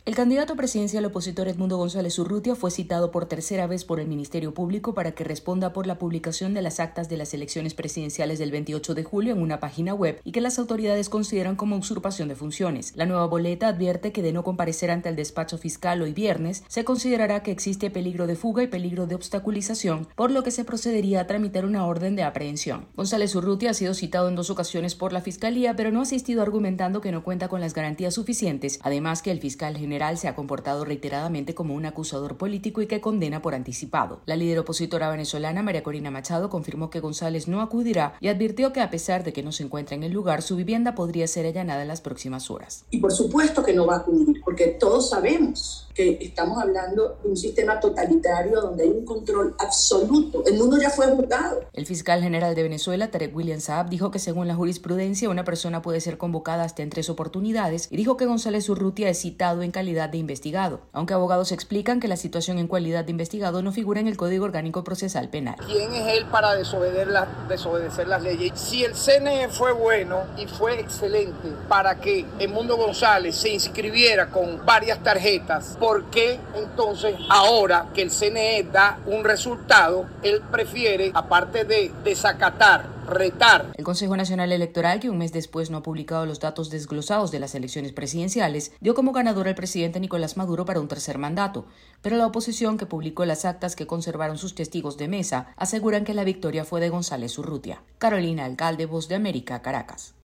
El candidato presidencial opositor Edmundo González Urrutia fue citado por tercera vez por el Ministerio Público para que responda por la publicación de las actas de las elecciones presidenciales del 28 de julio en una página web y que las autoridades consideran como usurpación de funciones. La nueva boleta advierte que de no comparecer ante el despacho fiscal hoy viernes, se considerará que existe peligro de fuga y peligro de obstaculización, por lo que se procedería a tramitar una orden de aprehensión. González Urrutia ha sido citado en 2 ocasiones por la Fiscalía, pero no ha asistido argumentando que no cuenta con las garantías suficientes, además que el fiscal general se ha comportado reiteradamente como un acusador político y que condena por anticipado. La líder opositora venezolana María Corina Machado confirmó que González no acudirá y advirtió que a pesar de que no se encuentra en el lugar, su vivienda podría ser allanada en las próximas horas. Y por supuesto que no va a acudir, porque todos sabemos que estamos hablando de un sistema totalitario donde hay un control absoluto. El mundo ya fue juzgado. El fiscal general de Venezuela, Tarek William Saab, dijo que según la jurisprudencia una persona puede ser convocada hasta en 3 oportunidades y dijo que González Urrutia es citado en calidad de investigado, aunque abogados explican que la situación en calidad de investigado no figura en el Código Orgánico Procesal Penal. ¿Quién es él para desobedecer las leyes? Si el CNE fue bueno y fue excelente para que Edmundo González se inscribiera con varias tarjetas, ¿por qué entonces ahora que el CNE da un resultado, él prefiere, aparte de desacatar, retar? El Consejo Nacional Electoral, que un mes después no ha publicado los datos desglosados de las elecciones presidenciales, dio como ganador al presidente Nicolás Maduro para un tercer mandato, pero la oposición, que publicó las actas que conservaron sus testigos de mesa, aseguran que la victoria fue de González Urrutia. Carolina Alcalde, Voz de América, Caracas.